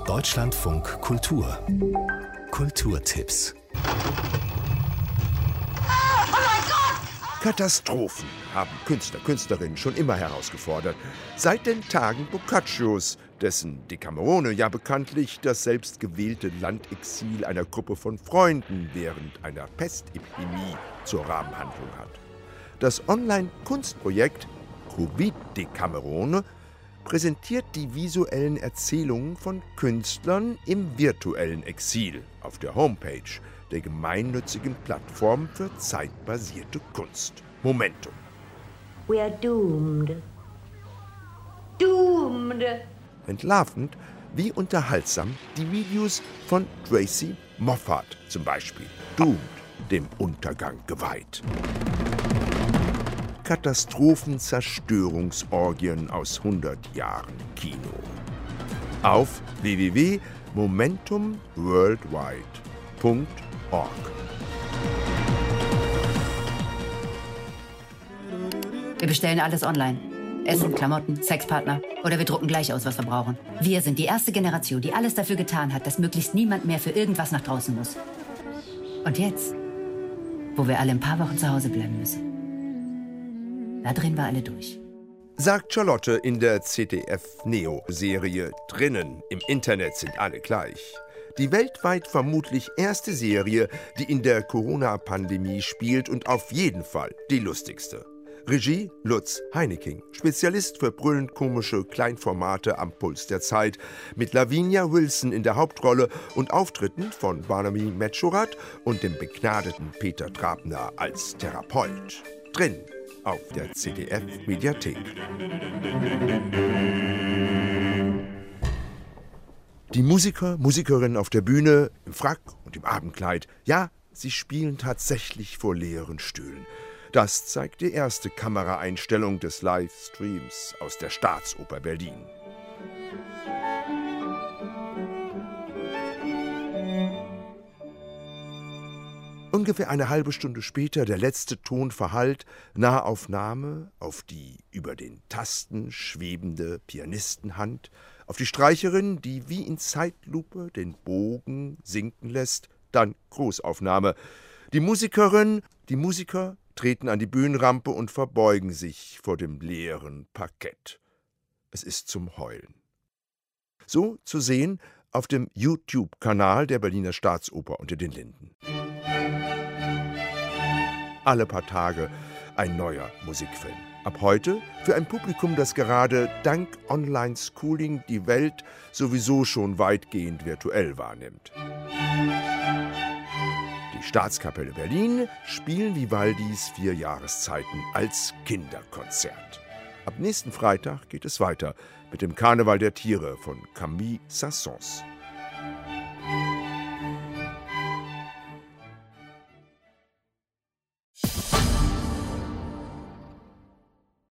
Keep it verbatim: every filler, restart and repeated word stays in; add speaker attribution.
Speaker 1: Deutschlandfunk Kultur. Kulturtipps.
Speaker 2: Katastrophen haben Künstler, Künstlerinnen schon immer herausgefordert. Seit den Tagen Boccaccios, dessen Decamerone ja bekanntlich das selbstgewählte Landexil einer Gruppe von Freunden während einer Pestepidemie zur Rahmenhandlung hat. Das Online-Kunstprojekt Covid Decamerone präsentiert die visuellen Erzählungen von Künstlern im virtuellen Exil auf der Homepage der gemeinnützigen Plattform für zeitbasierte Kunst, Momentum.
Speaker 3: We are doomed. Doomed!
Speaker 2: Entlarvend, wie unterhaltsam die Videos von Tracy Moffat zum Beispiel, Doomed, dem Untergang geweiht. Katastrophenzerstörungsorgien aus hundert Jahren Kino. Auf w w w punkt momentum worldwide punkt org.
Speaker 4: Wir bestellen alles online. Essen, Klamotten, Sexpartner. Oder wir drucken gleich aus, was wir brauchen. Wir sind die erste Generation, die alles dafür getan hat, dass möglichst niemand mehr für irgendwas nach draußen muss. Und jetzt, wo wir alle ein paar Wochen zu Hause bleiben müssen, da drehen wir alle durch.
Speaker 2: Sagt Charlotte in der Z D F-Neo-Serie Drinnen. Im Internet sind alle gleich. Die weltweit vermutlich erste Serie, die in der Corona-Pandemie spielt und auf jeden Fall die lustigste. Regie Lutz Heineking, Spezialist für brüllend komische Kleinformate am Puls der Zeit, mit Lavinia Wilson in der Hauptrolle und Auftritten von Barnaby Medschurat und dem begnadeten Peter Trabner als Therapeut. Drin auf der Z D F-Mediathek. Die Musiker, Musikerinnen auf der Bühne, im Frack und im Abendkleid, ja, sie spielen tatsächlich vor leeren Stühlen. Das zeigt die erste Kameraeinstellung des Livestreams aus der Staatsoper Berlin. Ungefähr eine halbe Stunde später der letzte Ton verhallt, Nahaufnahme auf die über den Tasten schwebende Pianistenhand, auf die Streicherin, die wie in Zeitlupe den Bogen sinken lässt, dann Großaufnahme. Die Musikerin, die Musiker treten an die Bühnenrampe und verbeugen sich vor dem leeren Parkett. Es ist zum Heulen. So zu sehen auf dem YouTube-Kanal der Berliner Staatsoper unter den Linden. Alle paar Tage ein neuer Musikfilm. Ab heute für ein Publikum, das gerade dank Online-Schooling die Welt sowieso schon weitgehend virtuell wahrnimmt. Die Staatskapelle Berlin spielen Vivaldis Vier Jahreszeiten als Kinderkonzert. Ab nächsten Freitag geht es weiter mit dem Karneval der Tiere von Camille Saint-Saëns.